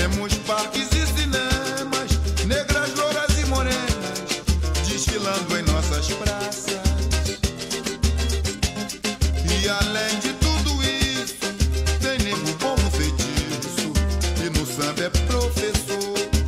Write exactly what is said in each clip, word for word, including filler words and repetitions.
Temos parques e cinemas, negras, louras e morenas, desfilando em nossas praças. E além de tudo isso, tem nego bom no feitiço e no samba é professor.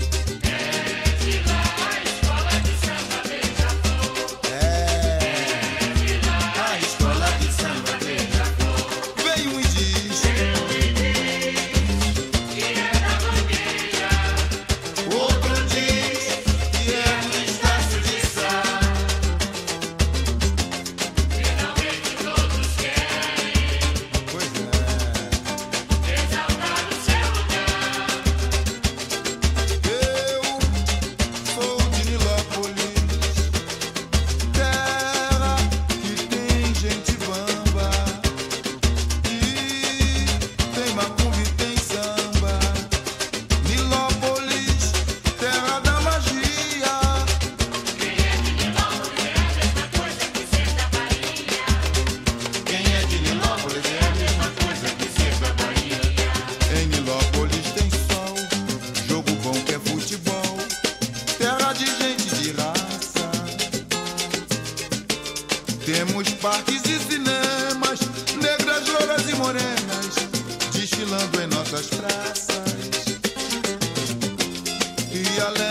Temos parques e cinemas, negras, louras e morenas, desfilando em nossas praças. E além